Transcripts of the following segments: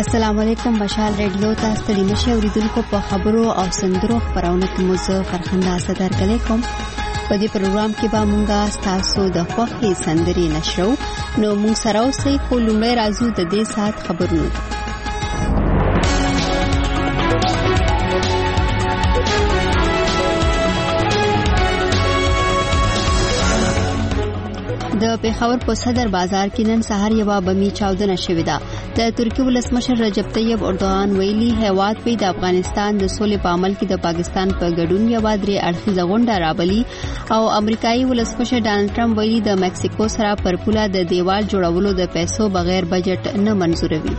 السلام علیکم مشال ریډیو تاسو ته نشي اوریدونکو په خبرو او سندرو خبرونه کې موزه فرخنده صدر کلیکم په دې پروګرام کې به مونږه تاسو د خوښي سندري نشو نو مونږ سره اوسئ خو لومړی راځو د دې سات خبرونه د پیښور په صدر بازار کې نن سهار یو بمي چاودنه شوې ده د ترکی ولسمشر رجب طیب اردوغان ویلي هیواد په د افغانستان د سولې په عمل کې د پاکستان په ګډون یو درې اړخیزه غونډه رابلی او امریکایي ولسمشر ډانلډ ټرمپ ویلي د مکسیکو سره پر پوله د دیوال جوړولو د پیسو بغیر بجټ نه منزوروي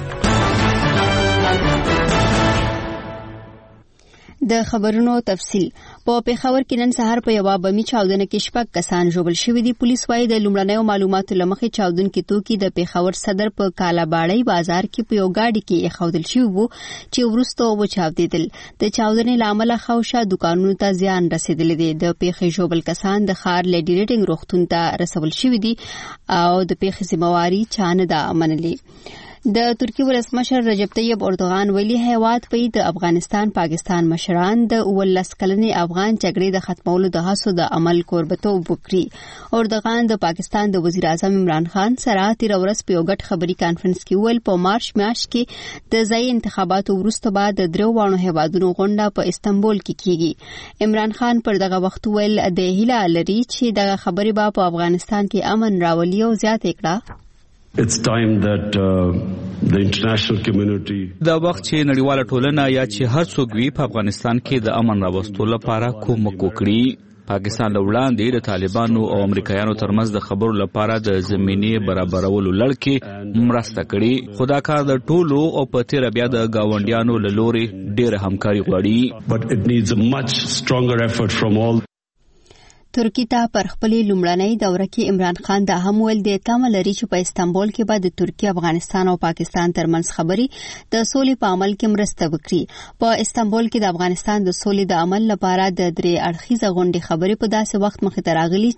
د خبرونو تفصيل په پیښور کې نن سهار په یو بمي چاودنه کې شپږ کسان ژوبل شوي دي پولیس وايي د لومړنیو معلوماتو لمخې چاودونکو توکي د پیښور صدر په کالاباړی بازار کې په یو گاډي کې اخودل شوی وو چې ورسته وچاودیدل د چاودنې لامل خوښه دکانونو ته زیان رسیدلی دی د پیښې ژوبل کسان د خار لیډي ریټینګ روغتون ته رسول شوی دي او د پیښې ذمہواری چانه ده منلي د ترکی ولسمشر رجب طیب اردوغان ویلي هیواد په د افغانستان پاکستان مشران د 19 کلنې افغان جګړې د ختمولو د هڅو د عمل کوربتوب وکړي اردوغان د پاکستان د وزیر اعظم عمران خان سره تیر ورځ په یو غټ خبري کانفرنس کې ویل په مارچ میاشت کې د ځای انتخاباتو وروسته بعد د درو وانو هیوادونو غونډه په استنبول کې کیږي عمران خان پر دغه وخت ویل د هیله لري چې دغه خبري به په افغانستان کې امن راولي او زیات کړه It's time that the international community دا وخت چې نړیواله ټولنه یا چې هر څوک وي په افغانستان کې د امن راوستلو لپاره کومک وکړي پاکستان له وړاندې د طالبانو او امریکایانو ترمنځ د خبرو لپاره د زمینې برابرولو لړ کې مرسته کړې خدا کار د ټولو او په تیر بیا د گاونډیانو له لوري ډېر همکاري غواړي but it needs a much stronger effort from all ترکی ته پر خپلې لومړنۍ دوره کې عمران خان د هم ول د تمه لري چې په استنبول کې به د ترکی افغانستان او پاکستان ترمنځ خبري د سولې په عمل کې مرسته وکړي په استنبول کې د افغانستان د سولې د عمل لپاره د درې اړخیزه غونډې خبري په داسې وخت مخې ته راغلي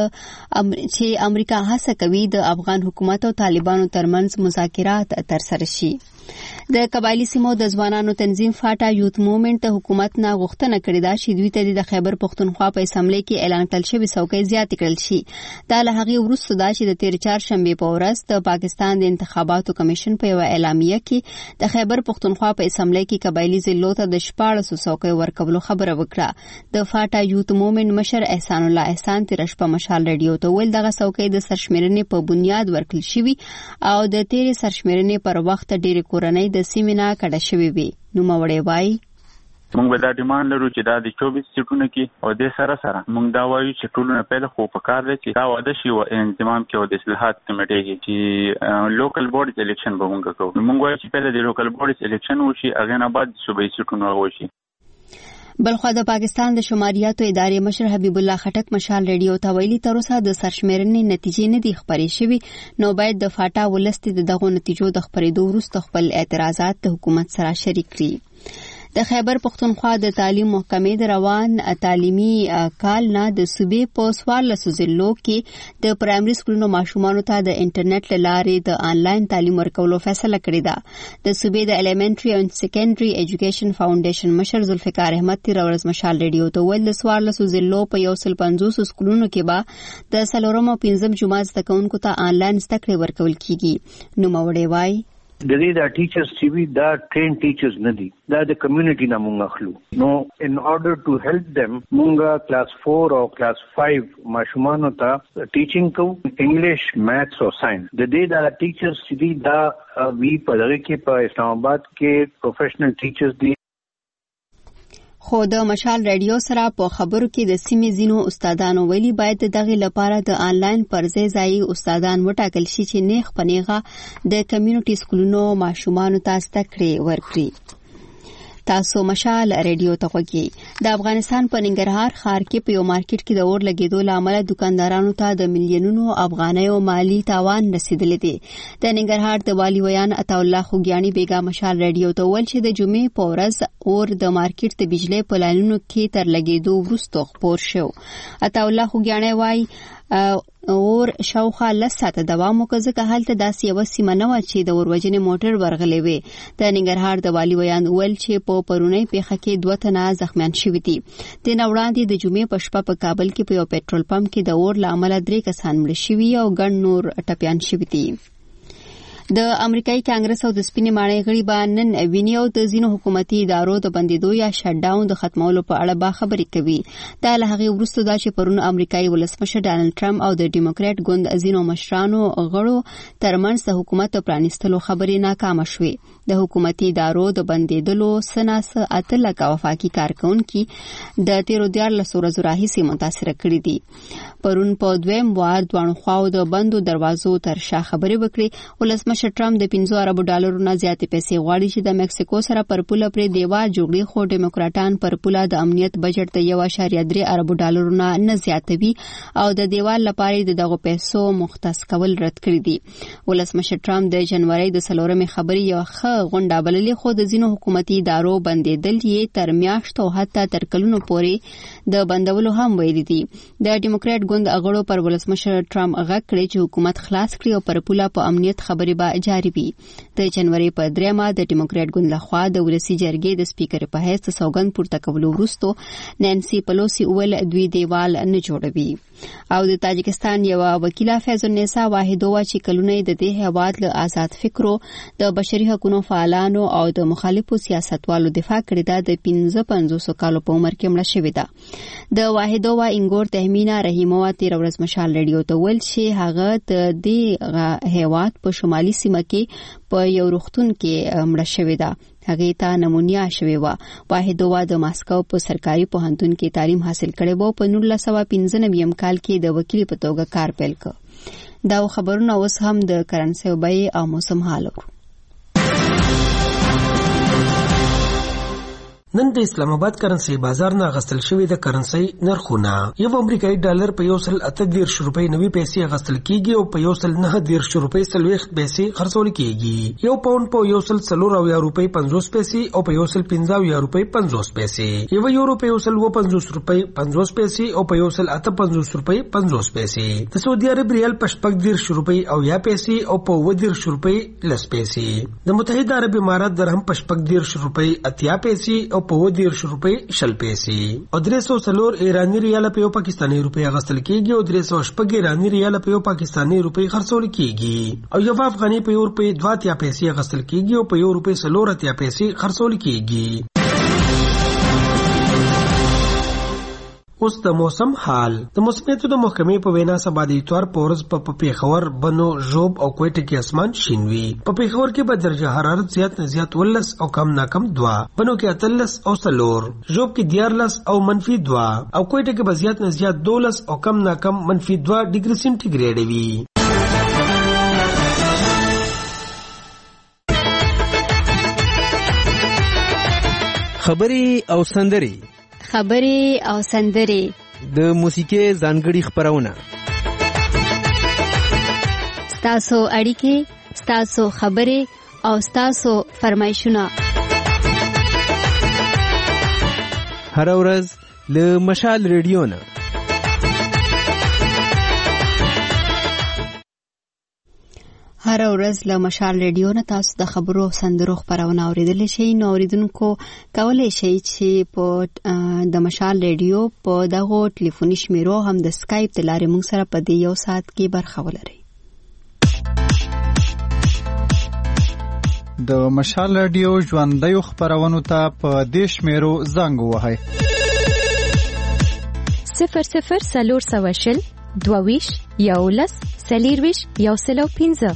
چې امریکا هڅه کوي د افغان حکومت او طالبانو ترمنځ مذاکرات ترسره شي د قبایلی سیمو د ځوانانو تنظیم فاټا یوت موومېنټ ته حکومت نه غوښتنه کړې ده چې دوی ته د خیبر پښتونخوا په اسمبلی کې اعلان کړل شوی څوکۍ زیات کړل شي دا له هغې وروسته ده چې د تیر چهارشنبې په ورځ د پاکستان د انتخاباتو کمیشن په یو اعلامیه کې د خیبر پښتونخوا په اسمبلی کې قبایلی ضلعو ته د 1400 څوکۍ ورکولو خبره وکړه د فاټا یوت موومېنټ مشر احسان الله احسان تیر شپه مشال ریډیو ته ویل دغه څوکۍ د سرشمیرنې په بنیاد ورکړل شوی او د تیر سرشمیرنې پر وخت ډېر کورنۍ د سیمینا کډه شوی وي نو موړې وای موږ به دا ډیماند لرو چې دا د 24 سیټونو کې او د سره موږ دا وایو چې ټولونه پیله خو په کار دی چې دا واده شي او انضمام کې او د اصلاحات کمیټې چې لوکل بورډز الیکشن به موږ کوو موږ وایو چې پیله د لوکل بورډز الیکشن وشي هغه نه بعد صوبایي سیټونو وشي بلخو د پاکستان د شماریاتو ادارې مشر حبیب الله خټک مشال ریډیو ته ویلي تر اوسه د سرشمیرنې نتیجې نه دي خبرې شوي نو باید د فاټا ولستي دغه نتیجو د خبرېدو وروسته خپل اعتراضات د حکومت سره شریک کړي د خیبر پښتونخوا د تعلیم محکمې د روان تعلیمي کال نه د صوبې په 14 ضلعو کې د پرایمري سکولونو ماشومانو ته د انټرنیټ لارې د آنلاین تعلیم ورکولو فیصله کړې ده د صوبې د الیمنټري او سیکنډري ایجوکیشن فاونډیشن مشر ذوالفقار احمد تیر ورځ مشال ریډیو ته ویل د 14 ضلعو په 150 سکولونو کې به د 4 او 5 جماعت زده کوونکو ته آنلاین زده کړې ورکول کیږي نو موړې وای د دې دا ټیچرز چې وی دا ټرین ټیچرز نه دي دا د کمیونټي نه مونږ اخلو نو ان order to help them مونږه کلاس 4 او کلاس 5 ماشومانو ته ټیچینګ کو انګلیش میثس او ساينس د دې دا ټیچرز چې دا وی په دغه کې په اسلام آباد کې پروفیشنل ټیچرز دي خو د مشال ریډیو سره په خبرو کې د سیمې زینو استادانو ویلي باید دغه لپاره د آنلاین پرځای ځای استادان وټاکل شي چې نیغ پنیغه د کمیونټي سکولونو ماشومانو ته زده کړې ورکړي تاسو مشال ریډیو ته وګورئ د افغانستان په ننګرهار ښار کې په یو مارکیټ کې د اور لګیدو لامل دکاندارانو ته د ملیونونو افغانیو مالی تاوان رسیدلی دی د ننګرهار د والی ویان عطا الله خوګیانی بیگا مشال ریډیو ته ول چې د جمعې په ورځ اور د مارکیټ د بجلی په لاینونو کې تر لګیدو وروسته خپور شو عطا الله خوګیانی وای اور شاوخوا 10 ساعته دوام وکړ ځکه هلته داسې یو سیمه نه و چې د وروجنې موټر ورغلې وي. د ننګرهار د والي ویان ویل چې په پرونی پیښه کې 2 تنه زخمیان شوي دي. د نوړاندې د جمعې په شپه په کابل کې په یو پېټرول پمپ کې د اور لامل 3 کسان مړ شوي او ګڼ نور ټپيان شوي دي. د امریکایي کانګرس او د سپینې ماڼۍ غړي به نن ویني او د ځینو حکومتي ادارو د بندیدو یا شټ ډاون د ختمولو په اړه به خبرې کوي. دا له هغې وروسته دا چې پرون امریکایي ولسمشر ډانلډ ټرمپ او د ډیموکرات ګوند ځینو مشرانو غړو ترمنځ د حکومت پرانیستلو خبرې ناکامه شوې. د حکومتي ادارو د بندیدلو سناس 8 لکه وفاقي کارکونکي د تیرو 14 ورځو راهیسې متاثر کړي دي. پرون په دویم وار دوه خواو د بندو دروازو تر شا خبرې وکړي. ولسمشر ټرمپ د 15 ارب ډالرو نه زیاتې پیسې غواړي چې د میکسیکو سره پر پوله پرې دیوال جوړي، خو ډیموکراټان پر پوله د امنیت بجټ د 1.3 ارب ډالرو نه زیاتوي او د دیوال لپاره د دغه پیسو مختص کول رد کړی دي. ولسمشر ټرمپ د جنوري د 4 خبرې یو ښه غونډه بللې، خو د ځینو حکومتي ادارو بندیدل یې تر میاشتو او حتی تر کلونو پورې د بندولو هم ویلي دي. د ډیموکرات ګوند غړو پر ولسمشر ټرمپ غږ کړی چې حکومت خلاص کړي او پر پوله په امنیت خبرې به جاری وي. د جنوري په 3 د ډیموکرات ګوند لخوا د ولسی جرګې د سپیکر په حیث سوګند پورته کولو وروسته نانسي پلوسی اول دوی دیوال نه جوړوي. او د تاجکستان یو وکیله فیض النساء واحدوه چې کلونه د دې هیواد له آزاد فکرو د بشري حقوقو فعالانو او د مخالفو سیاستوالو دفاع کړې ده، د 55 کالو په عمر کې مړه شوې ده. د واحدوه انګور تهمینا رحیموه 13 ورځ مشال ریډیو ته ویل چې هغه د دې هیواد په شمالي سیمه کې په یو روغتون کې مړه شوې ده. هغه ته نمونیا شوې و. واحدوه د ماسکو په سرکاري پوهنتون کې تعلیم حاصل کړی و. په 1995 کال کې د وکیل په توګه کار پیل کړ. دا خبرونه اوس هم د کرنسي او بیې او موسم حال ورو. نن د اسلام آباد کرنسي بازار نه غستل شوی د کرنسي نرخونه. یو امریکایي ډالر په 1.38 روپۍ 90 پیسې غستل کیږي او په 1.9 روپۍ 40 پیسې خرڅول کیږي. یو پاوند په 1.4 روپۍ 50 پیسې او په 1.15 روپۍ 50 پیسې. یو یورو په 1.50 روپۍ 50 پیسې او په 1.58 روپۍ 50 پیسې. د سعودي عرب ریال په 40 روپۍ او یا پیسې او په 20 روپۍ 10 پیسې. د متحده عرب امارات درهم په 40 روپۍ 80 پیسې او په 20 روپۍ 10 پیسې. او 304 ایرانی ریال په یو پاکستاني روپۍ غستل کیږي او 306 ایرانی ریال په یو پاکستاني روپۍ خرڅول کیږي. او یو افغاني په یو روپۍ 2 پیسې غستل کیږي او په یو روپۍ 4 پیسې خرڅول کیږي. اوس د موسم حال. د موسمیاتو د محکمې په وینا سبا د اتوار په ورځ په پیښور، بنو، ژوب او کوټه کې اسمان شین وي. په پیښور کې به درجه حرارت زیات نه زیات 19 او کم نه کم 2، بنو کې 13 او 4، ژوب کې 14 او -2 او کوټه کې به زیات نه زیات 12 او کم نه کم -2 ډیګري سنټیګریډ وي. خبري او سندري د موسیقي ځانګړي خبرونه، ستاسو اړیکې، ستاسو خبرې او ستاسو فرمایشونه هر ورځ له مشال ریډیو نه. هر ورځ له مشال ریډیو نه تاسو د خبرو او سندرو خبرونه اوریدلی شئ. نو اوریدونکو کولی شئ چې په د مشال ریډیو په دغه ټلیفوني شمیرو هم د سکایپ د لارې موږ سره په دې یو ساعت کې برخه ولرئ. د مشال ریډیو ژوندیو خبرونو ته په دې شمیرو زنګ ووهئ: 00 22 11 40 105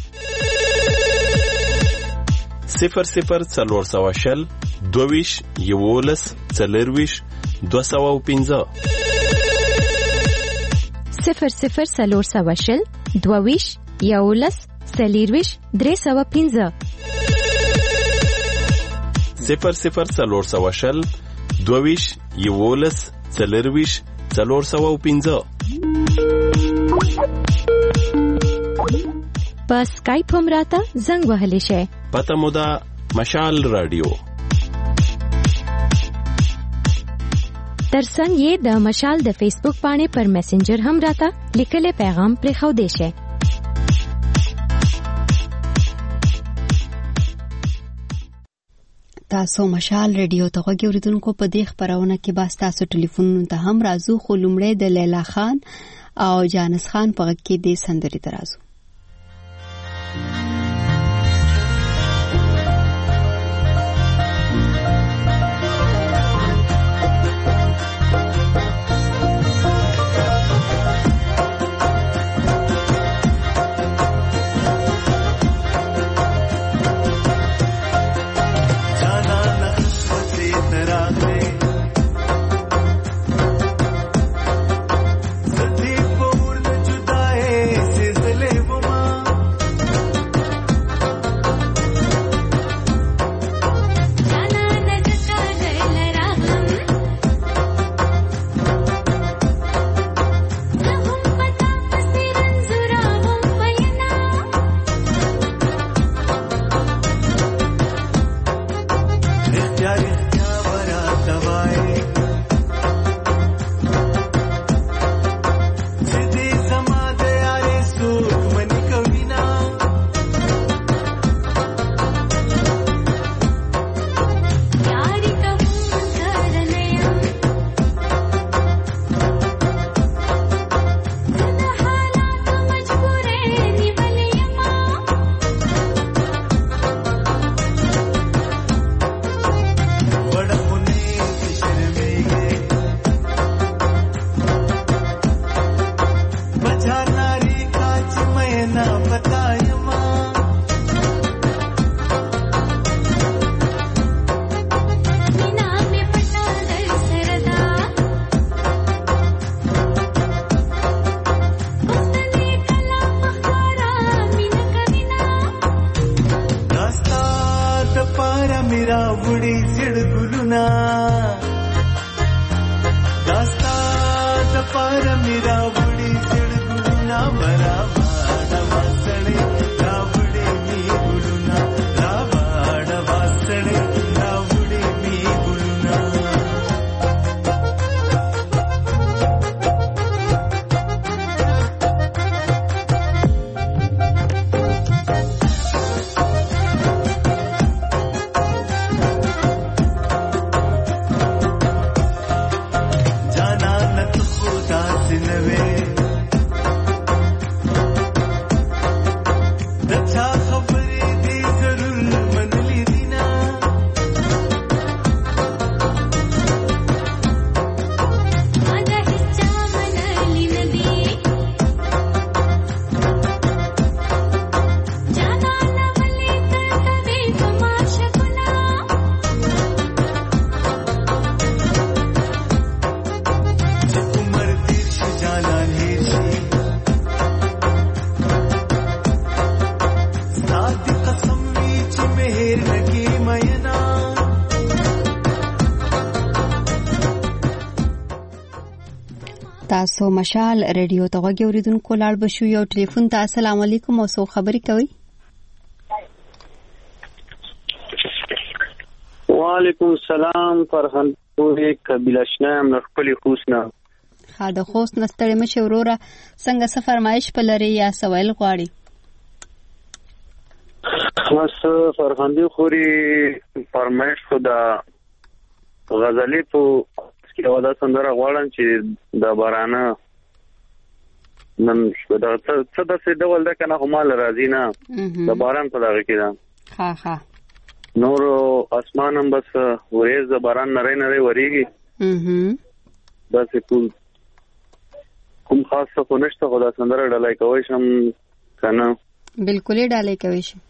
00 22 11 40 205 00 22 11 40 305 00 22 11 40 405. په سکایپ هم راته زنګ وهلی شئ. پته مو ده مشال رادیو. ترڅنګ یې د مشال د فیسبوک باندې پر میسنجر هم راته لیکلي پیغام پرې خو دی شه. تاسو مشال ریډیو ته غوږی اوریدونکو په دې خبرونه کې با تاسو ټلیفون ته هم راځو خو لومړی د لیلا خان او جانس خان په غږ کې د سندري ترازو. تاسو مشال ریډیو ته غوږی اوریدونکو لاړ بشو یو ټلیفون ته. السلام علیکم او سو خبري کوي. وعلیکم السلام فرحان پوری قبیلشنام نخپلی خوسنا خاده خوست نستړی مشه وروره څنګه څه فرمایش په لري یا سوال غواړي؟ خاص فرحان دی خوري فرمایش خدا غزلی په کې ودا سندره غواړم چې د بارانه نن دا څه د څه ډول ده کنه هم راځي نه د باران په دغه کې ده. ها ها نور اسمان هم بس ورېز د باران نری نری وریږي. بس کوم خاص څه نشته خدا سندره ډالای کوي شم کنه بالکل ډالای کوي شي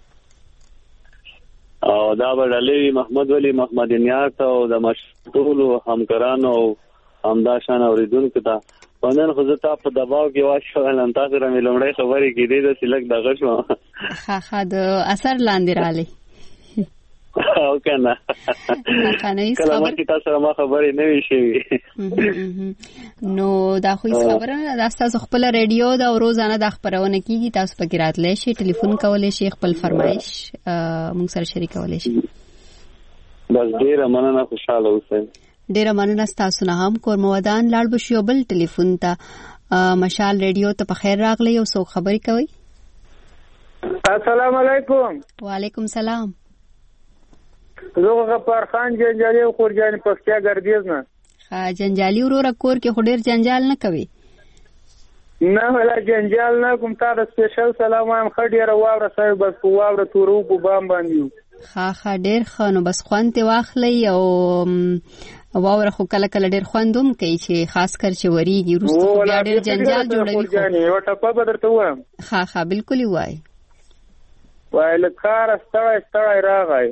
او دا بدلې محمد ولی محمد نیات او د مشغول همکارانو او همداشان اوریدونکو ته پندن خو زه په دباو کې واښول ان تاسو را ملومړی خبرې کې دې د سلک دغه شو ها د اثر لاندې رالی او کنه کله چې تاسو ما خبرې نه وی شي نو دا خو خبره دا تاسو خپل ریډیو دا روزانه د خبرونه کیږي تاسو پکې راتلی شي ټلیفون کولای شي خپل فرمایش مونږ سره شریکولای شي. بس ډیره مننه خوشاله اوسئ. ډیره مننه تاسو نه هم کور مودان لاړ بشو بل ټلیفون ته مشال ریډیو ته په خیر راغلی او څو خبرې کوي. السلام علیکم. وعلیکم سلام. زه غفار خان جنجالي او خورجان پکتیا ګردیز نه. ها جنجالي وروره کور کې خډیر جنجال نه کوي. نه ولا جنجال نه کوم. تاسو سپیشل سلام وایم. خډیر واوره صاحب بس په واوره تورو په بام باندې. ها ډیر خانو بس خوانته واخلې او واوره خو کله کله ډیر خوندوم کوي چې خاص کر چې وریږي وروسته بیا ډیر جنجال جوړوي. یو ټپه به درته وایم. ها بالکل وای. وای لکار ستړی راغی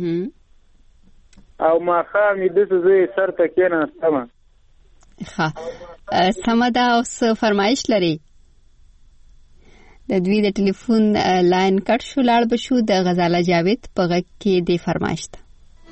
او ما خامې د زوی سر ته کېناستم. ها سمه ده. اوس فرمایش لري؟ د دوی د ټلیفون لاین کټ شو. لاړ بشو د غزاله جاوید په غږ کې د فرمایش ته.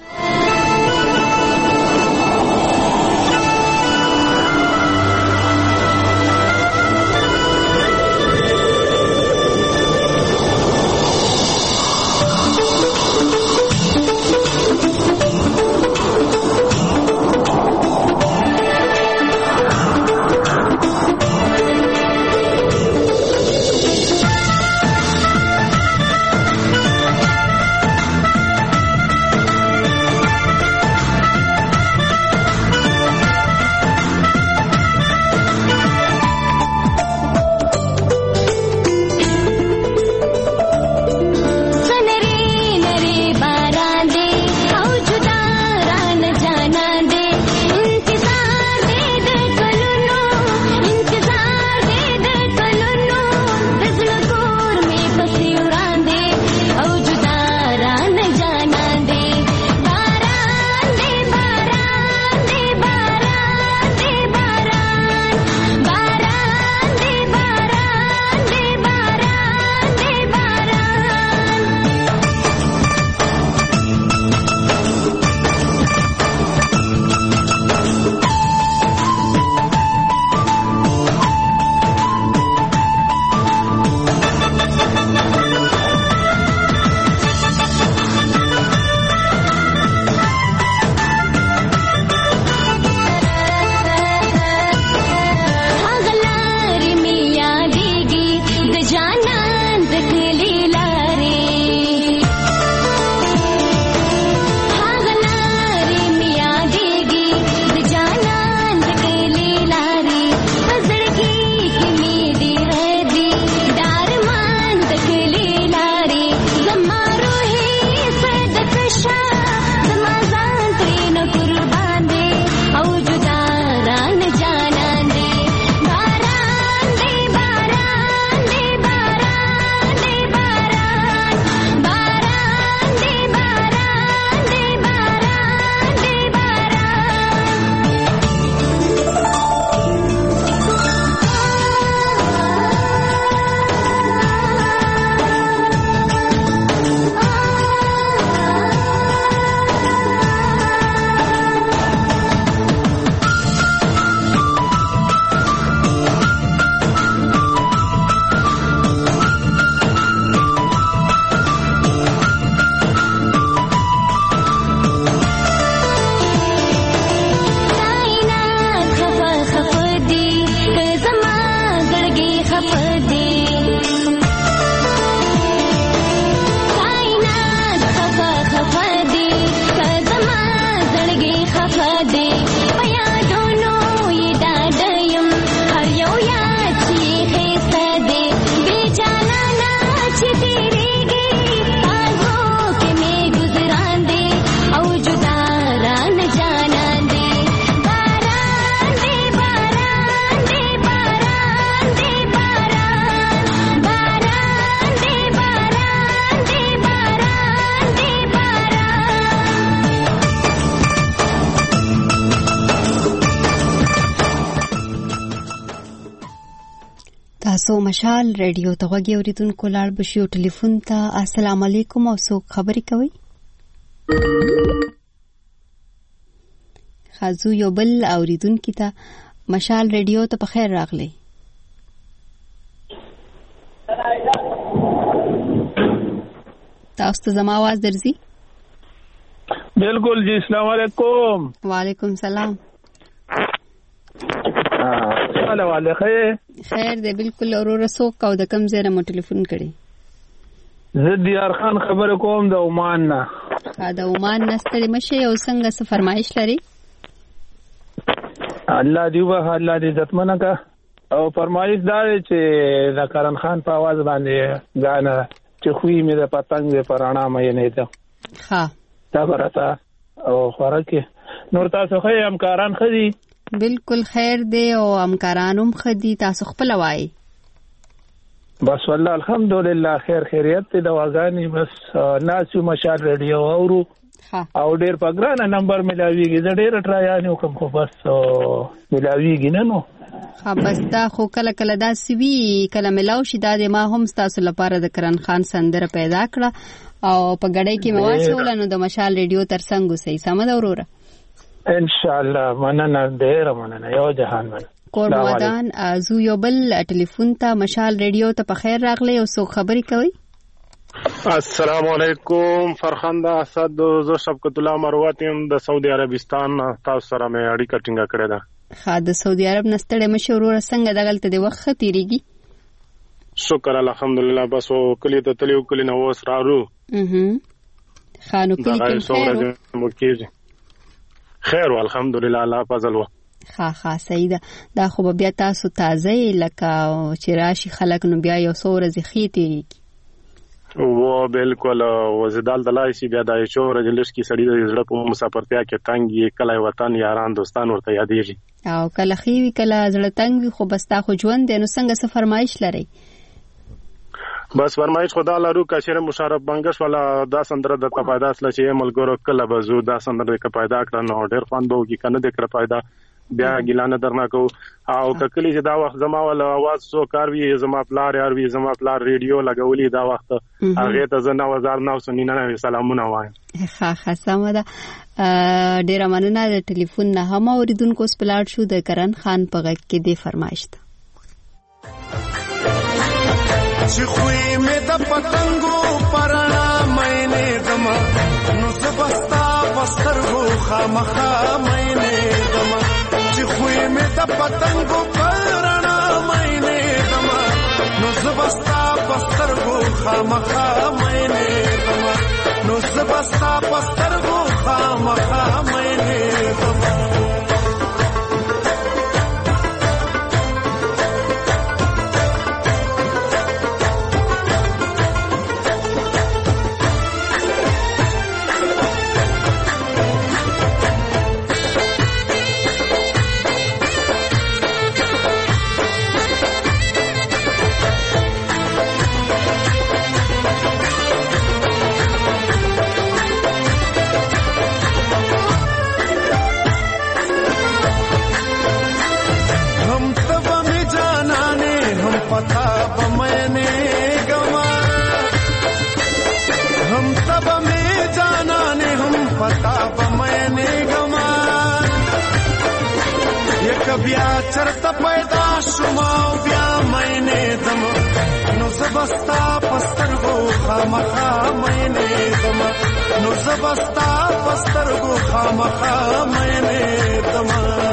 تاسو مشال ریډیو ته غوږی اوریدونکو لاړ بشو ټلیفون ته. السلام علیکم او څوک خبرې کوي؟ خازو یو بل اوریدونکو ته مشال ریډیو ته په خیر راغلی. تاسو ته زما आवाज درځي؟ बिल्कुल जी, अस्सलाम वालेकुम। वालेकुम सलाम। हाल वाले خیر دی بالکل. اور رسوک او د کم زیره مو ټلیفون کړي؟ زه دیار خان خبر کوم د عمان نه. د عمان نه ستړي مشه او څنګه څه فرمایش لري؟ الله دی وه الله دې عزتمنه کا او فرمایش دا چې د کرن خان په आवाज باندې غانا چې خوې مې د پتنګ په رڼا مې نه ده. ها دا برته او خوراکه نور تاسو خې همکاران خدي؟ بالکل خیر دی او همکارانم خدي. تاسو خپل وای؟ بس والله الحمدلله خیر خیریت دی. دواګانی بس ناسو مشال رادیو اورو او ډیر په ګرانه نمبر ملاویږي. زه ډیر ټرایانو کوم خو بس ملاویږي نه نو. بس دا خو کله کله دا سوي کله ملاو شي. دا د ما هم تاسو لپاره د کرن خان سندره پیدا کړه او په غړې کې مواچول نو د مشال ریډیو ترڅنګ وسې سم دا وروره ان شاء الله. مننه ډیر مننه. یو جهان مننه. کور مودان زو یو بل ټلیفون ته مشال ریډیو ته په خیر راغلی او سو خبري کوي. السلام علیکم فرخنده اسد. زه شفقت الله مروتیم د سعودي عربستان. تاسو سره مې اړیکه ټینګه کړې ده. د سعودي عرب نستړې مشورور څنګه دغلت د وخت تیریږي؟ شکر الحمدلله. بس کلی ته تلیو کلی نو وس رارو خانو کلی کې خیر خیر الحمدلله الله فضل و. ها صحیح ده. دا خو بیا تاسو تازه لکه چې راشي خلک نو بیا یو څو ورځې خې تیریږي. و بالکل وزدال دلای شي بیا د شور جلش کی سړی د زړه په مسافرتیا کې تنګي کله وطن یاران دوستان ورته یادېږي او کله خېوي کله زړه تنګ وي. خو بس تا خو ژوند دی نو څنګه څه فرمایش لري؟ بس فرمایش خدا لرو کاشره مشرف بنگش ولا دا سندره د پیدا اصله چې ملګرو کله بزو دا سندره د پیدا کړه نو ډېر خوان به کی کنه د کړه پیدا بیا ګلانه درنا کو او ککلی چې دا وخت زما ول आवाज سو کار وی زما پلار یار وی زما پلار ریډیو لګولې دا وخت هغه ته زنه 1999 سلامونه وایم. ها سمه ده. ډیر مننه. د ټلیفون نه هم اوریدونکو سپلاټ شو د کرن خان په غږ کې دی فرمایش ده. چې خوې مې د پتنګو پرانا مینه دما نو زبستا بسترغو خامخا مینه دما چې خوې مې د پتنګو پرانا مینه دما نو زبستا بسترغو خامخا مینه دما نو زبستا بسترغو خامخا مینه دما بیا چرته پیدا شوما بیا مینه دم نو زبستا پسترغو خامخا مینه دم نو زبستا پسترغو خامخا مینه دم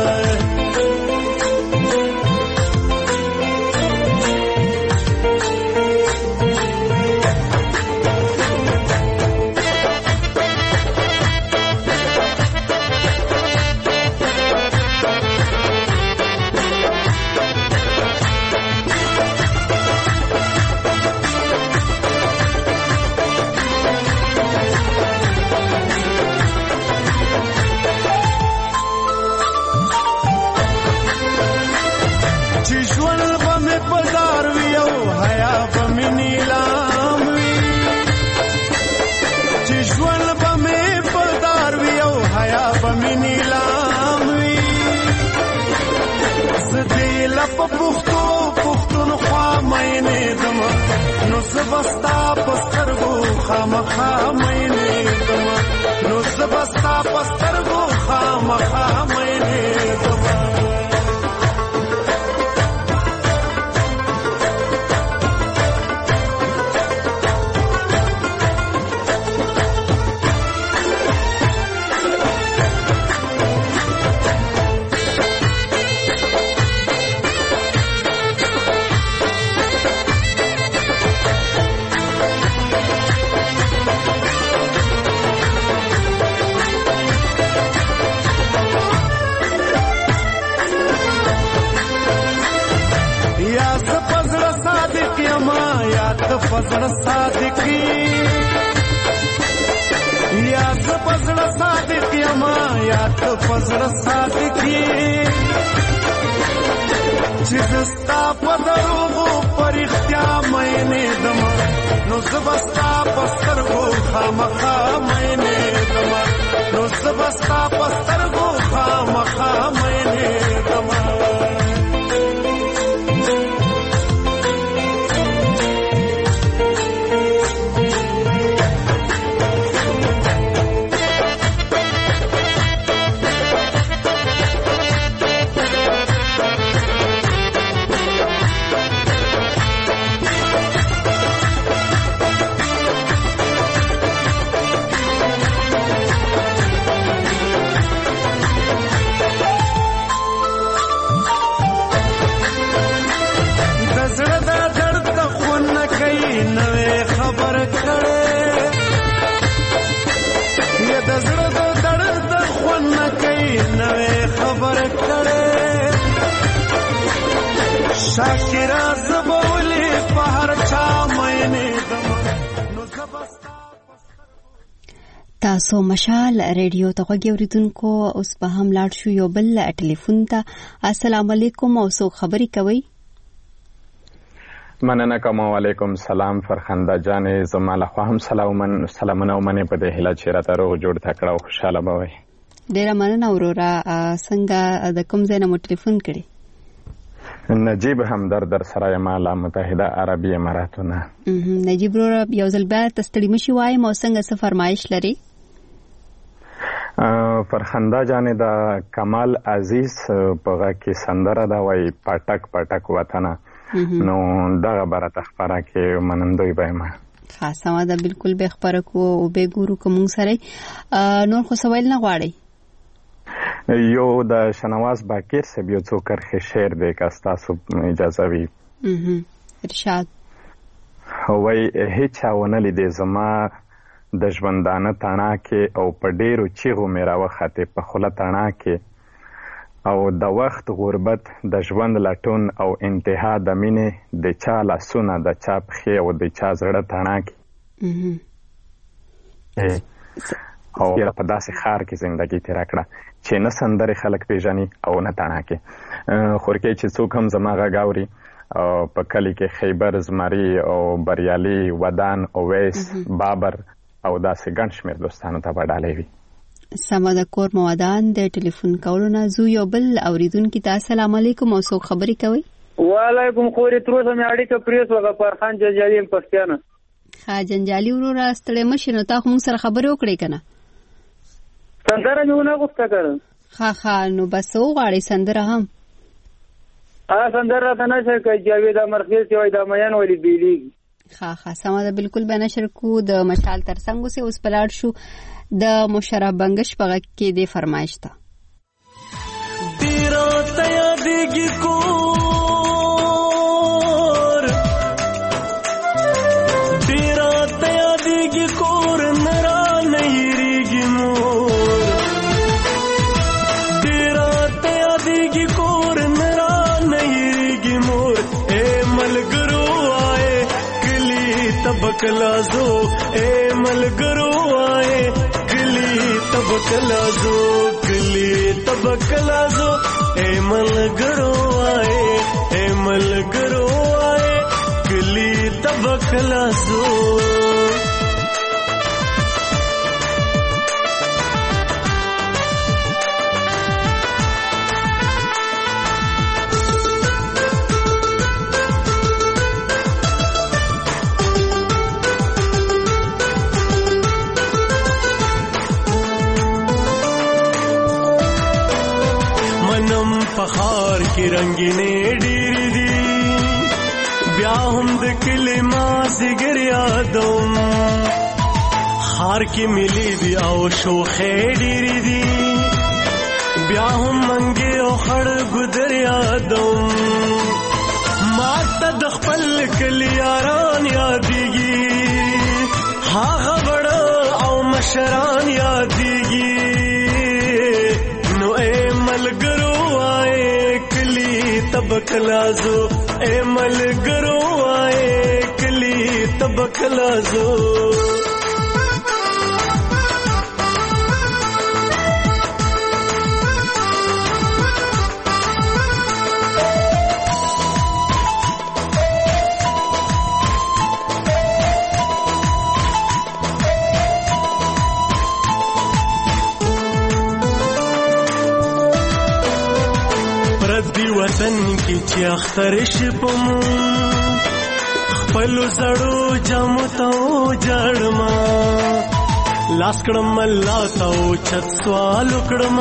پختون خوا مینه دم نو زبستا پسترغو خامخا مینه دم نو زبستا پسترغو خامخا مینه دم پزړه صادقي یاد پزړه صادقي ما یاد پزړه صادقي چې زستا پدروغو پرختیا مې نه دم نو زبستا پسترغو خامخا مې نه دم نو زبستا پسترغو خامخا مې نه دم شاکرا زبولی پهر چا مینه دم نو زبستا تاسو مشال ریډیو ته غوږی اوریدونکو اوس په هم لاړ شو یو بل ټلیفون ته. السلام علیکم او څوک خبرې کوي؟ مننه کوم. وعلیکم سلام فرخنده جانې زما له خوا هم سلامونه ومنې په دې هیله چې راته روغ جوړ تکړه او خوشحاله به وئ. ډېره مننه وروره. څنګه د کوم ځای نه مو ټلیفون کړی؟ نجیب همدرد در سره یم له متحده عربي اماراتونه. نجیب وروره یو ځل بیا ته ستړي مه شي وایم او څنګه څه فرمایش لري؟ فرخنده جانې د کمال عزیز په غږ کې سندره ده وایي پټک پټک وطنه، نو دغه به راته خپره کې منندوی به یم. ښه سمه ده، بلکل به خپره کړو او به ګورو که موږ سره نور خو څه ویل نه غواړئ؟ یو د شنواز باکر صاحب یو څو کرښې شعر دی که ستاسو اجازه وي. ارشاد. وایي هیچا ونه لیدې زما د ژوندانه تڼا کې او په ډېرو چیغو مې راوختې په خوله تڼا کې او د وخت غربت د ژوند لټون او انتها د مینې د چا لاسونه د چا پښې او د چا زړه تڼا کې او په داسې ښار کې زندګي تېره کړه چې نه سندرې خلک پیژني او نه تڼا کې. خورکۍ چې څوک هم زما غږ اوري په کلي کې خیبر، زمري او بریالي، ودان، اویس، بابر او داسې ګڼ شمېر دوستانو ته به ډالۍ وي. سمه ده. کور مودان د ټلیفون کولو نه زو یو بل اوریدونکي ته السلام علیکم او څوک خبرې کوي؟ وعلیکم خورې تر اوسه مې اړیکه پرېښوه غفارخان جنجالي یم پښتیانه. ښه جنجالي وروره ستړی مه شې، نو تا خو موږ سره خبرې وکړې که نه؟ سندره مې ونه غوښته که نه. ښه نو بس څه وغواړئ سندره هم؟ سندره راته نشر کړئ. جاوید امرخیل چې وایي دا میان ولې بیلیږي. ښه سمه ده، بلکل به نشر کړو. د مشال تر څنګ اوسې. اوس په لاړ شو د مشرف بنګش په غږ کې د فرمایش ته. ډېره ته یادېږي کور، ډېره ته یادېږي کور، نه رانه هېرېږي مور. ډېره ته یادېږي کور، نه رانه هېرېږي مور. ای ملګرو وایې کلي ته به کله ځو، ای ملګرو وایې تب کلا زو، کلی تب کلا زو. اے ملګرو آئے، اے ملګرو آئے، کلی تب کلا زو. پخار کی رنگینې ډېرې دي، بیا هم د کلي مازدیګر یادوم. ښار کې ملي دي او شوخې ډېرې دي، بیا هم منګې او خړ ګودر یادوم. ما ته د خپل کلي یاران یادېږي، هغه وړه او مشران یادېږي. نو ای ملګرو تب کلا زو، اے ملګرو آئے کلی تبکلا زو وطن کی چې اختر شپم خپل زړو جامو ته جړما لاس کړم الله ته چت سوال کړم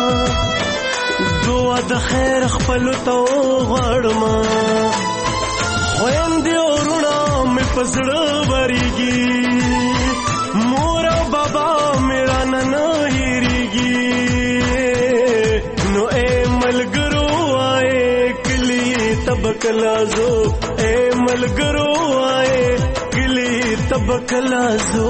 دعا د خیر خپل ته غړما خويندې ورونه مې پزړه وريږي مور او بابا میرا نن هېریږي نو اے ملګرو تبکلا زو اے ملګرو آئے کلی تبکلا زو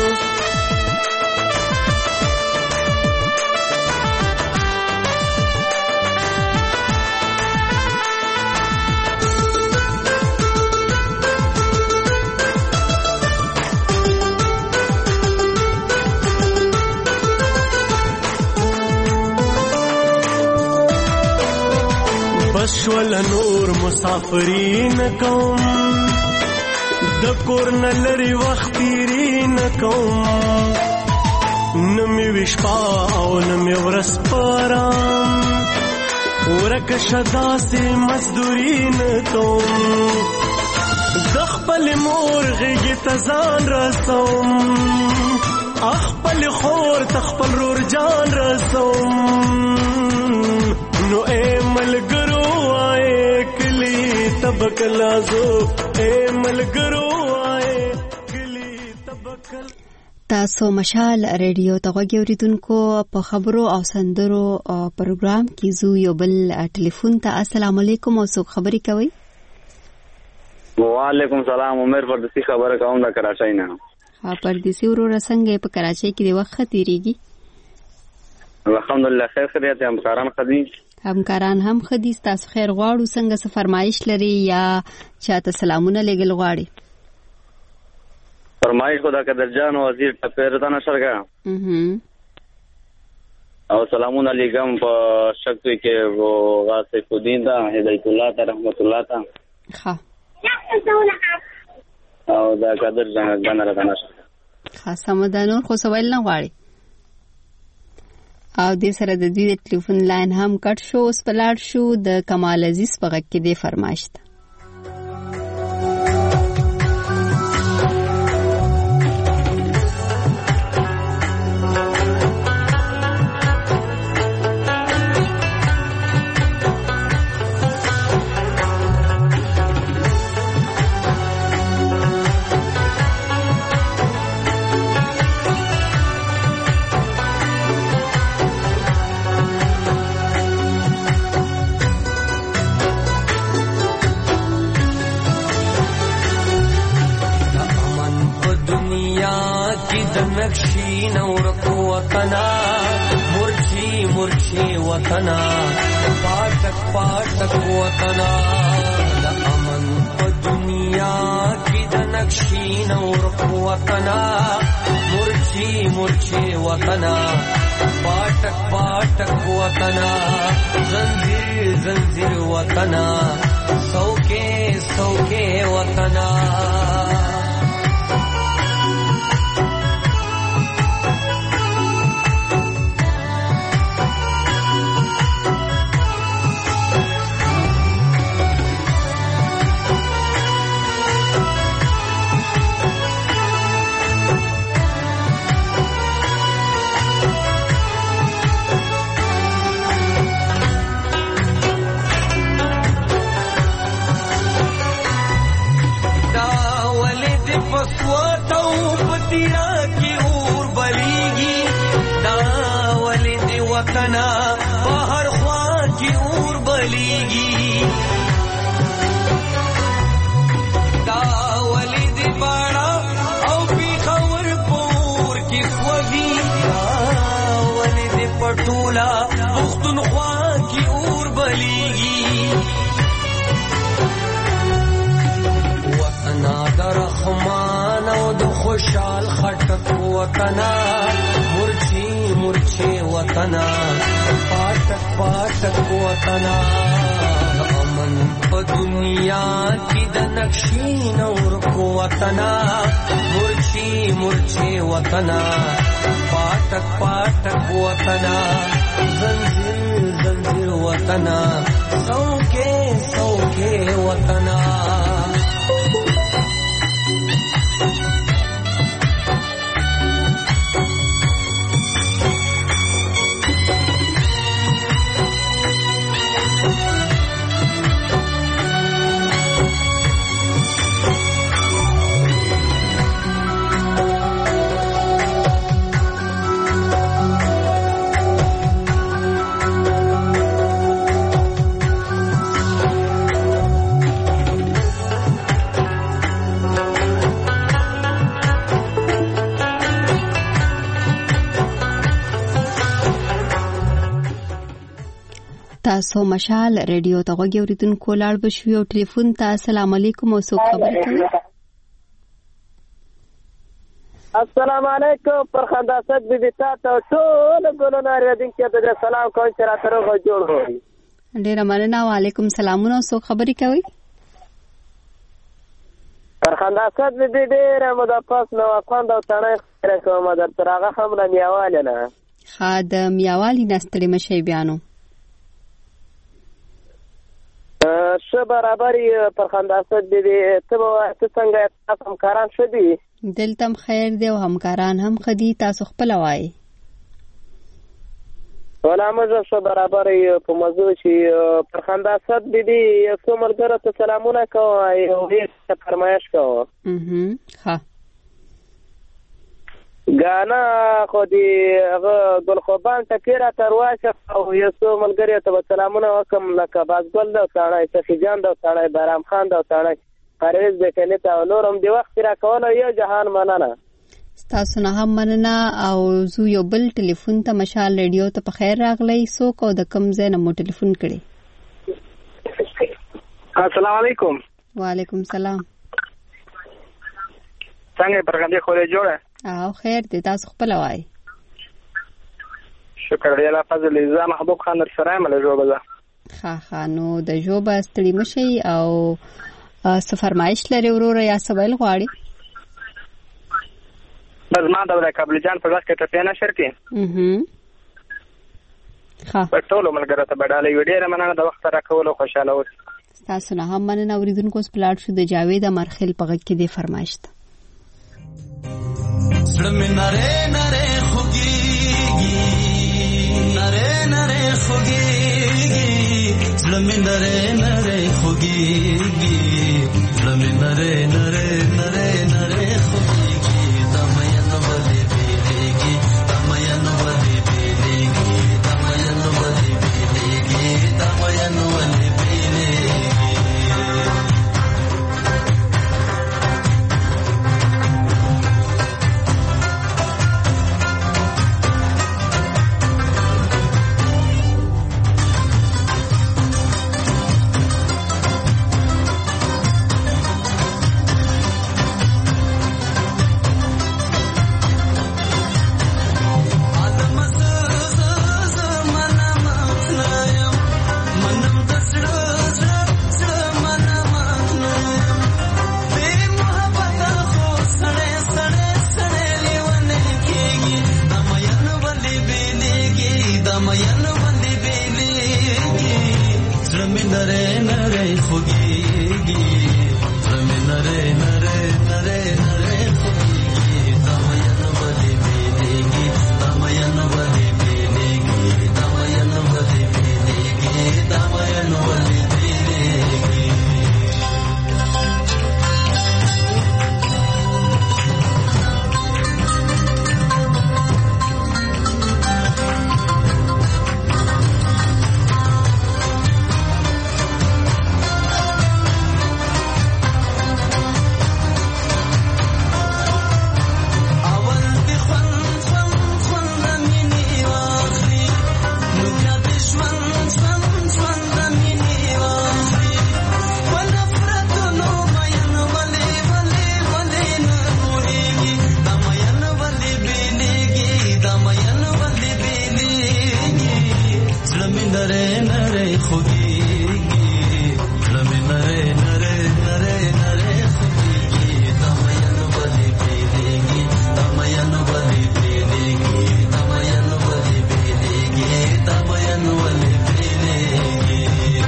شول نور مسافرین کوم د کور نه لري وخت تیرین کوم نمی وشپا او نمی ورس پارام ورک شدا سے مزدورین کوم د خپل مور غیږ ته ځان رسوم خپل خور ته خپل رور جان رسوم نو اے ملګرو تبکلا زو اے ملګرو آئے کلی تبکل. تاسو مشال ریډیو ته غوږی اوریدونکو په خبرو او سندرو پروګرام کې زو یو بل ټلیفون ته السلام علیکم او څوک خبرې کوي؟ وعلیکم سلام عمر پردیسی خبره کوم د کراچۍ نه. ها پردیسی ورو څنګه په کراچۍ کې د وخت تیریږي؟ الحمدلله خیر خیریت هم کاران خدي همکاران هم خدي تاسو خیر غواړو څنګه څه فرمایش لري یا چاته سلامونه لګل غواړي؟ فرمایش خدا قدر جان وزیر ټپیرتا نشرګه او سلامونه علیکم په شکوي کې وو واسه خودین دا هدایت الله تعالی رحمت الله تعالی ها او دا قدر جان راته نشرګه خاصه مدانور خو سوال نه غواړي او د سره د دوی د ټلیفون لاین هم کټ شو اوس پلاړ شو د کمال عزیز په غږ کې د فرمایش ته. وطنا پاٹک پاٹک وطنا دا امن پا دنیا کی دا نقشین ورق وطنا مرچی مرچی وطنا پاٹک پاٹک وطنا زنزیر زنزیر وطنا سوکے سوکے وطنا وطنا بہر خواہ کی اور بلیگی دا ولید باڑا او پی خور پور کی خوگی دا ولید پٹولا پختونخوا کی اور بلیگی وطنا درا رحمان او د خوشحال خټک وطنا مرچی مرچی وطنا پاټک پاټک وطنا امن په دنیا کې د نقشې نور کو وطنا مرچی مرچی وطنا پاټک پاټک وطنا زنجیر زنجیر وطنا سوکے سوکے وطنا تاسو مشال ریډیو ته غوږی اوریدونکو لاړ بشوي او ټلیفون ته السلام علیکم او څوک خبرې کوي السلام علیکم فرخنده اسد بیبي تاسو ټول ګلونه ریډینګ ته د سلام کوم چې راته روغ جوړ وي ډیر مننه وعلیکم سلامونه او څوک خبرې کوي فرخنده اسد بیبي ډیر مدافعت نو خوند او تڼۍ خبره کوم در ترغه هم نه میواله نه خادم میوالی نستړي مشي بیانو شه برابرې فرخنده اسد بیبي ته څنګه تاسو همکاران شدي دلته خیر دی او همکاران هم خدي تاسو خپل وای ولا مزه شه برابرې په موضوع چې فرخنده اسد بیبي څو ملګرو ته سلامونه کوي او هیڅ فرمایش کوي ها غانا خو دې هغه ګلخوبان ټکیرا ترواشه او یسو ملګری ته سلامونه وکم لکه بازګل دا ساړی سخیجان دا ساړی بارام خان دا ساړی پرویز د کله ته نورم دی وخت را کول یو جهان مننه تاسو نه هم مننه او زو یو بل ټلیفون ته مشال ریډیو ته په خیر راغلی سو کو د کم ځای نه مو ټلیفون کړي السلام علیکم وعلیکم السلام څنګه پرګندې خو له جوړه او خیر دې تاسو خپل وای شکر دی الله فضل رضا محبوب خان سره مله جوړه ها نو د جوبه ستړي مشي او سفرمایش لري وروره یا سوال غواړي بس ما دا کابل جان په وخت کې ته نه شرکې ها په ټولو ملګرو ته بداله ویډیو مننه د وخت راکول خوشاله اوس تاسو نه هم مننه اوریدونکو سپلاټ شو د جاوید امرخیل په غږ کې دی فرمایش زړه مې نره نره خوږيږي نره نره خوږيږي زړه مې نره نره خوږيږي زړه مې نره نره نره نره خوږيږي تمه نو ولې بیلېږي تمه نو ولې بیلېږي تمه نو ولې بیلېږي تمه نو ولې بیلېږي نره نره خوږیږي زمي نره نره نره نره خوږیږي دمین ولې پیلېږي دمین ولې پیلېږي دمین ولې پیلېږي دمین ولې پیلېږي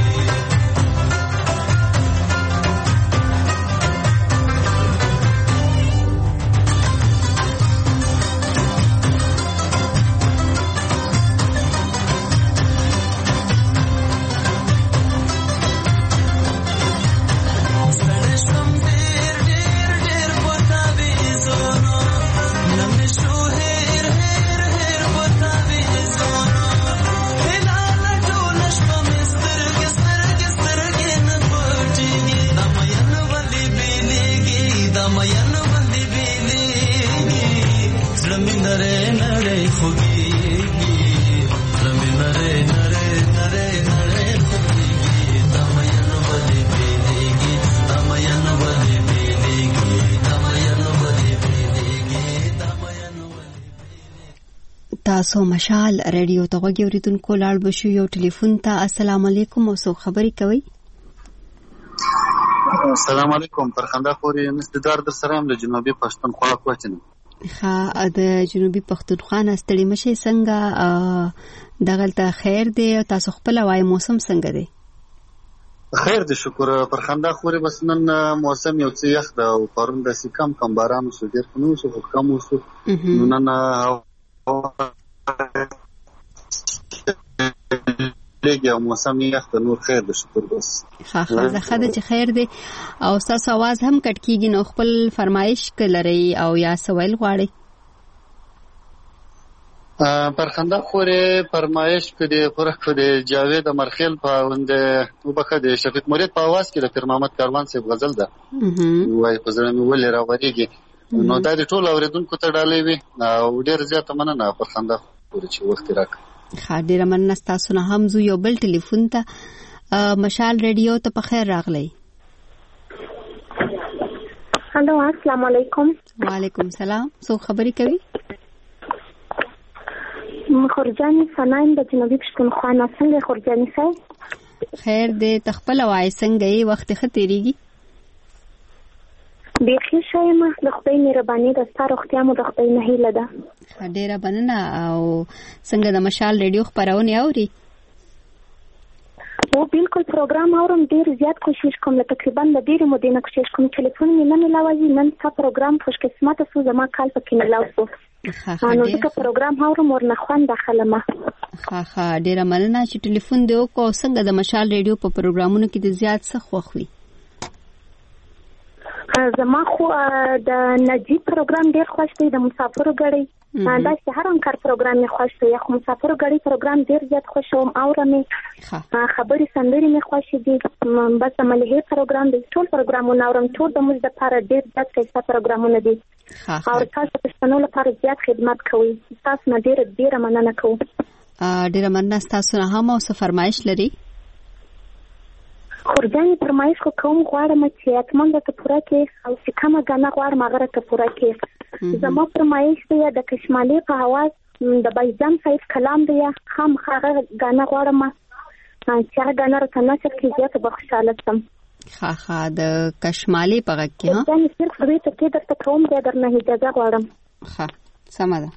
تاسو مشال رادیو ته غوږی اوریدونکو لاړ بشو یو ټلیفون ته السلام علیکم او څو خبرې کوي السلام علیکم فرخنده خوري مستدار در سره د جنوبي پښتونخوا کوچنه ها د جنوبي پښتونخوا نستړي مشه څنګه دغلته خیر دی تاسو خپل وای موسم څنګه دی خیر دی شکر فرخنده خوري بس نن موسم یو څه یخ ده او پرون د سکم کم باران وسو ډیر نو سو کم وسو نن لګي موسم یخ ده نور خیر دی شکر بس ها زه خدای چې خیر دی او تاسو आवाज هم کټ کیږي نو خپل فرمایش کلري او یا سوال غواړي پرخنده خوري فرمایش کړي خورخ کړي جاوید امرخیل پاوند وبخه د شفیق مرید په आवाज کې د پیر محمد کاروان صاحب غزل ده وای په ځړم ولې راوړيږي نو دا د ټول اوریدونکو ته ډالې وي او ډیر زیاته مننه پرخنده خوري چې وخت راک ډیر مننه تاسو نه هم زو یو بل ټلیفون ته مشال رادیو ته په خیر راغلی هلو السلام علیکم وعلیکم السلام څو خبرې کوي خورجانی فنایم د جنوبي پښتونخوا نه څنګه خورجانی صاحب خیر دې تخپل وای څنګه یې وخت ختیریږي بیخي شایم د خپل مهرباني د ستاره اختیار مو د خپل نه هیله ده ډیره مننه او څنګه د مشال رادیو خبرونه اوري او بالکل پروګرام اورم ډیر زیات کوشش کوم تقریبا د ډیر مودې نه کوشش کوم ټلیفون مې نه ملاوي نن څه پروګرام خوش قسمت سو زما کال پکې ملاوسو نو دا پروګرام اورم ورنه خوان داخله ما ها ډیره مننه چې ټلیفون دی او کو څنګه د مشال رادیو په پروګرامونو کې د زیات څه خوخوي زما خو د نجیب پروګرام ډیر خوښ دی د مسافرو غړي دا چې هر انکار پروګرام یې خوښ دی خو مسافرو غړي پروګرام ډیر زیات خوښوم اورم خبري سندري مې خوښ دي بس عملي پروګرام دی ټول پروګرامونه اورم ټول د موږ لپاره ډیر زیات ښه پروګرامونه دي او تاسو په شنو لپاره زیات خدمت کوي تاسو نه ډیر مننه کوم ډیر مننه تاسو نه هم او فرمایش لري خورجانی فرمایش کوم غواړم چې اتمنه ته پوره کې او چې کومه غاڼه غواړم هغه ته پوره کې زما فرمایش دی د کشمالي په आवाज د بایزان صاحب کلام دی هم هغه غاڼه غواړم چې هغه غاڼه راته نشر کې زیات بخښاله سم ها د کشمالي په غږ کې ها دا صرف دوی ته کې درته کوم دی درنه اجازه غواړم ها سم ده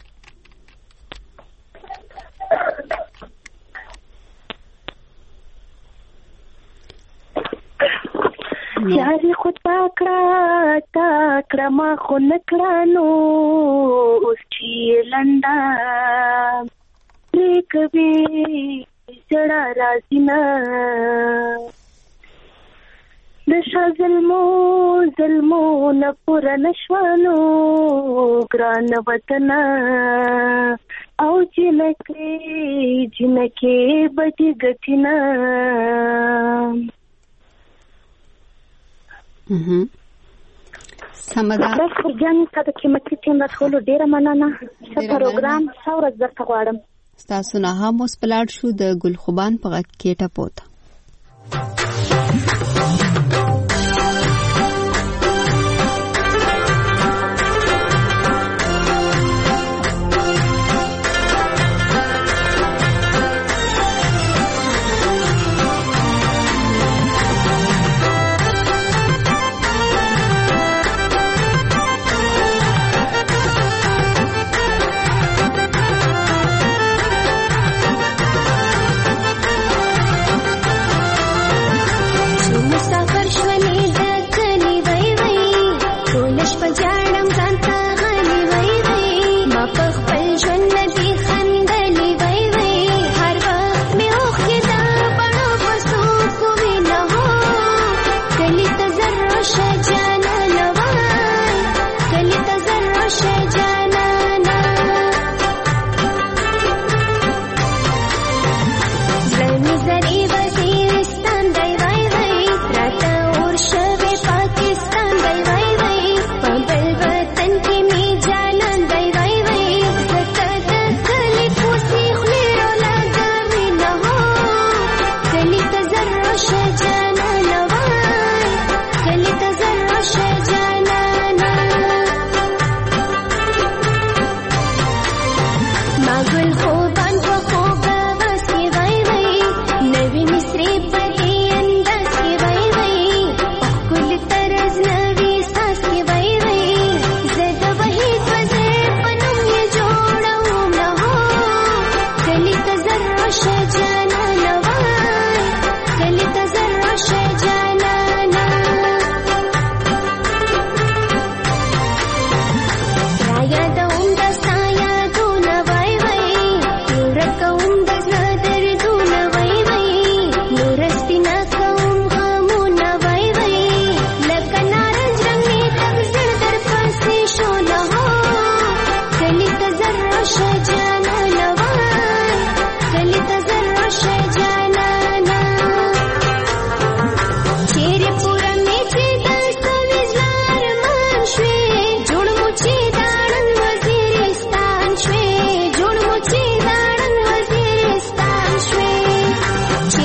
یاري خو تا کړه ما خو نکړه نو اوس چې لنډه پرېکوي جړه راځي نه د شا ظلمو نه پوره نشوانو ګران وطنه او جنکې بټي ګټي نه سمدا بس ورجان ته د قیمتي ټیم راټولو ډیره مننه چې پروګرام څورز درته غواړم تاسو نه هم اوس پلاټ شو د ګل خوبان په غږ کې ټپوته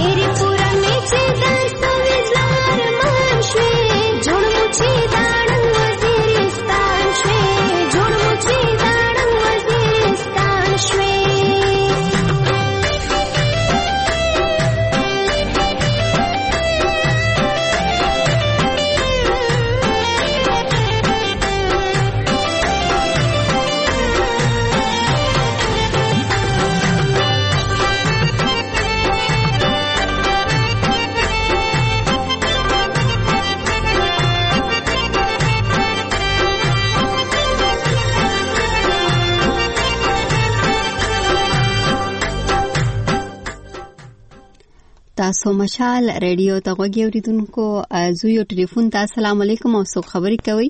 تاسو مشال ریډیو ته غوږی اوریدونکو زه یو ټلیفون ته السلام علیکم او څوک خبرې کوي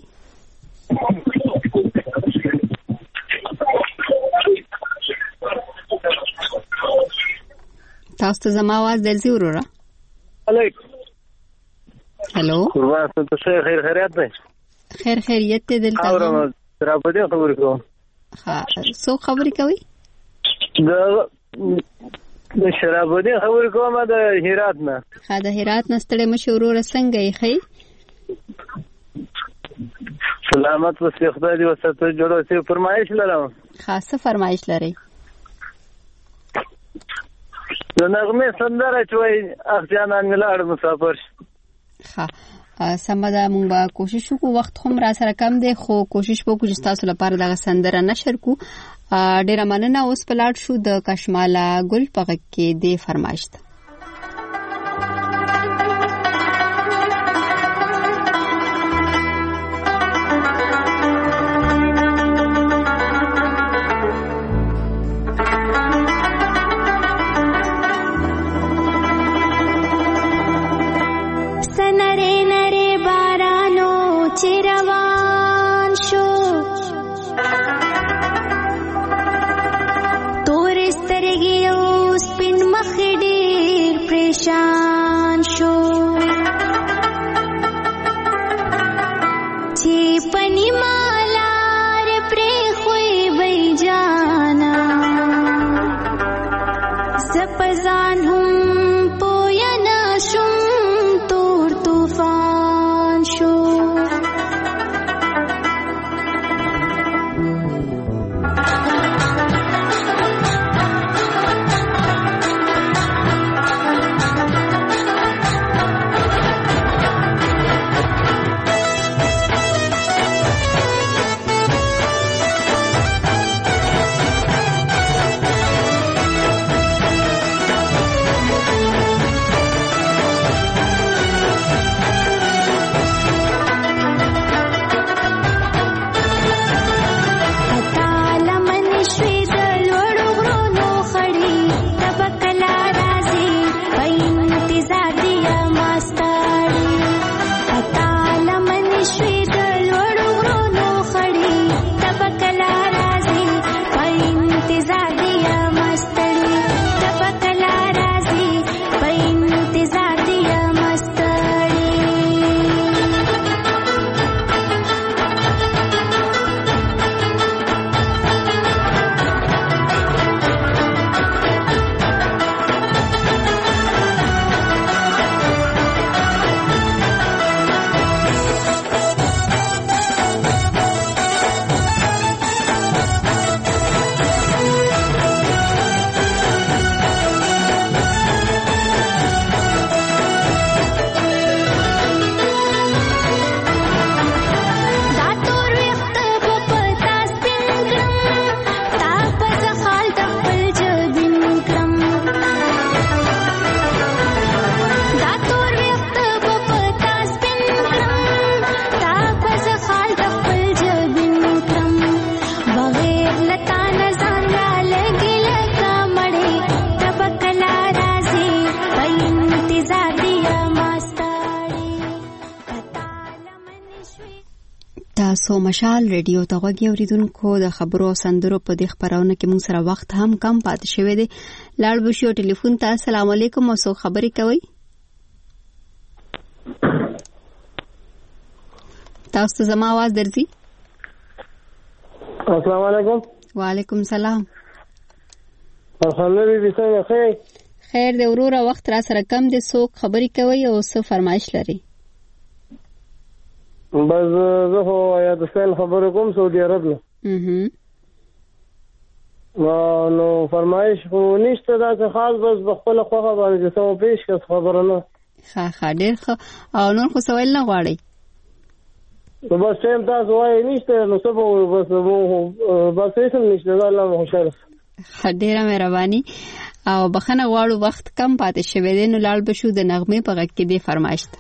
تاسو ته زما आवाज درځي وروره هلو ورته څه خیر خیریت ده خیر خیریت دې دلته اورم تر په دې خبرې کوم ها څوک خبرې کوي د شرابودي خبرې کوم د هرات نه ها د هرات نه ستړي مشهور څنګه یې خی سلامت وسه خدای دې وسته جوړو سي فرمایش لرم خاصه فرمایش لري د نغمه سندره چوي اخجانان ملاړ مسافر ها سمدا مونږ به کوشش وکړو وخت هم را سره کم دی خو کوشش وکړو چې تاسو لپاره دغه سندره نشر کو ډیر مننه اوس پلاټ شو د کشمالا ګل پغه کې دی فرمایش تاسو مشال ریډیو ته غوږی اوریدونکو د خبرو سندرو په دې خبرونه کې موږ سره وخت هم کم پاتې شوی دی لاړ بشو ټلیفون ته السلام علیکم او څوک خبرې کوي تاسو زما आवाज درځي السلام علیکم وعلیکم سلام الحمدلله څنګه خیر د وروره وخت را سره کم دي، څوک خبرې کوي او څه فرمایش لري؟ بس زه خو یا د سیل خبرې کوم سعودي عرب نه. نو فرمایش خو نشته داسې خاص، بس بخپله خوښه باندې چې څه مو پیش کړه خبره نه. ښه ډېر ښه. او نور خو څه ویل نه غواړئ؟ نو بس ټایم تاسو وایئ نشته، نو څه به وایو، بس هېڅ هم نشته. الله مو خوشحاله. ډېره مهرباني او بخښنه غواړو، وخت کم پاتې شوی دی، نو لاړ به شو د نغمې په غږ کې دې فرمایش ته.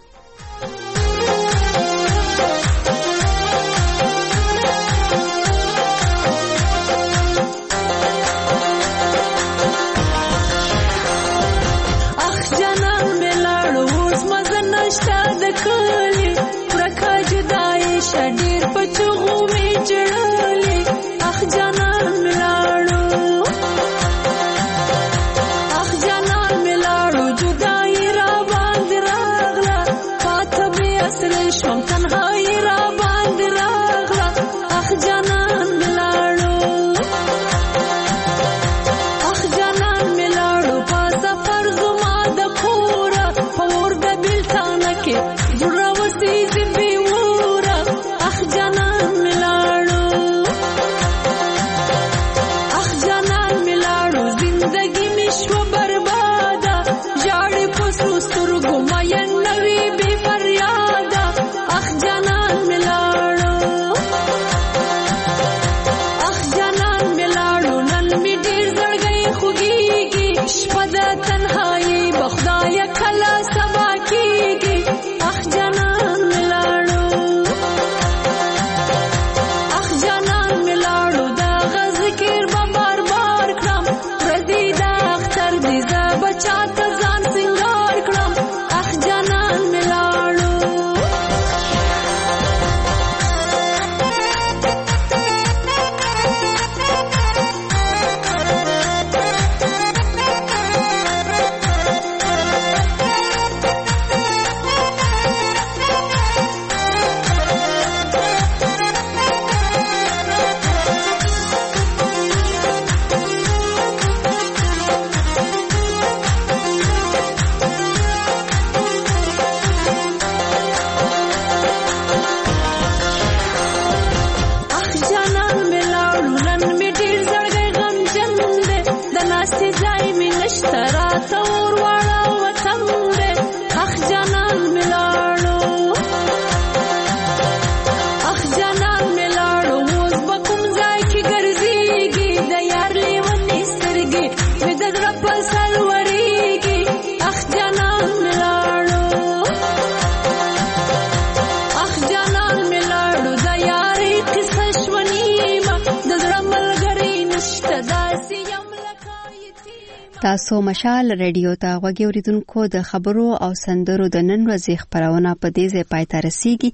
تاسو مشال ریډیو ته غوږی اوریدونکو، د خبرو او سندرو د نن ورځې خبرونه په دې ځای پای ته رسیږي.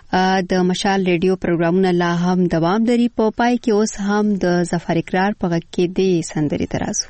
د مشال ریډیو پروګرامونه لا هم دوام لري. په پای کې اوس هم د ظفر اقرار په غږ کې د سندري ترازو.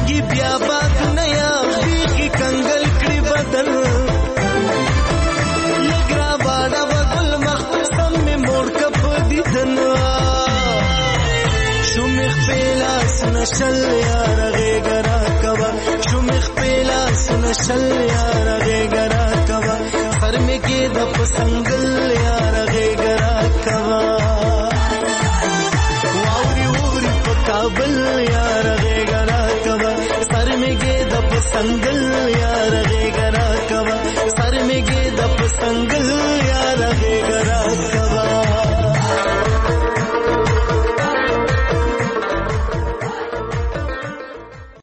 کیږي بیا باد نه یا بیخي کنګل کړي بدل لګرا باډا وګل مخ سم می موړ کپ دیدن شومخ پیلاس نشل یار غیګرا کوا شومخ پیلاس نشل یار غیګرا کوا سر می کې د پسنګل یار غیګرا کوا واوري ووري په کابل یار غیګرا کوا سر می کې د پسنګل یار غیګرا کوا سر می کې د پسنګل